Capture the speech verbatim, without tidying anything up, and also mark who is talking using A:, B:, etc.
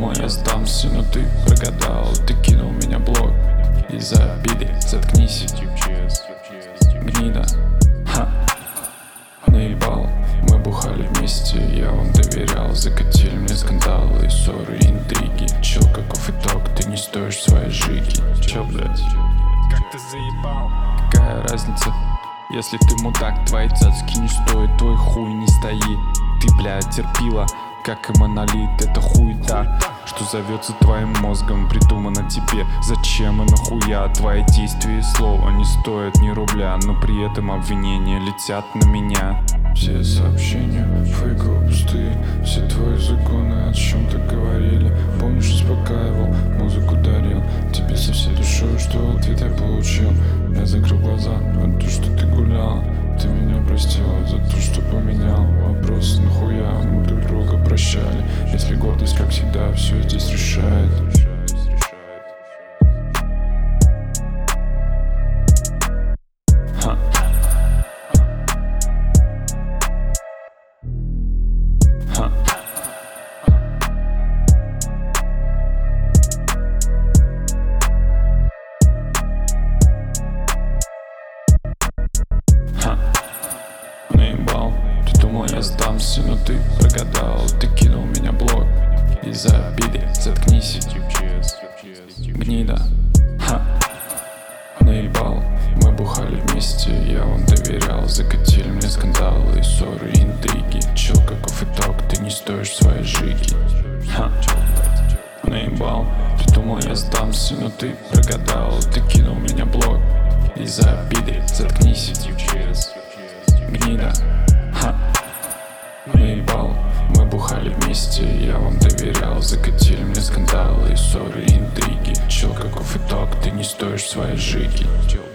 A: думал, я сдамся, но ты прогадал. Ты кинул меня в блог из-за обиды. Заткнись, гнида. Ха, наебал. Мы бухали вместе, я вам доверял. Закатили мне скандалы, ссоры, интриги. Чел, каков итог, ты не стоишь своей жиги. Чё, блядь?
B: Как ты заебал?
A: Какая разница? Если ты мудак, твои цацки не стоят, твой хуй не стоит. Ты, блядь, терпила, как и монолит. Это хуета, что зовется твоим мозгом, придумано тебе. Зачем и нахуя? Твои действия и слова не стоят ни рубля, но при этом обвинения летят на меня. Все сообщения фейково пустые, все твои законы о чем-то говорили. Помнишь, успокаивал, музыку дарил тебе со всей душой, что ответ я получил. Я закрыл глаза на то, что ты гулял. Ты меня простила за то, что поменял. Вопрос, нахуя мы друг друга прощали, если гордость, как всегда, все здесь решает. Ха. Ха. Ха. Наебал. Ты думал, я сдамся, но ты прогадал. Ты кинул меня в блог из-за обиды. Заткнись, гнида. Ха. Наебал. Мы бухали вместе, я вам доверял. Закатили мне скандалы, ссоры, интриги. Чел, каков итог, ты не стоишь своей жиги. Ха. Наебал. Ты думал, я сдамся, но ты прогадал. Ты кинул меня в блог из-за обиды. Заткнись, гнида. Ха. Наебал. Мы бухали вместе, я вам доверял. Закатили мне скандалы, ссоры, интриги. Чел, каков итог, ты не стоишь своей жиги.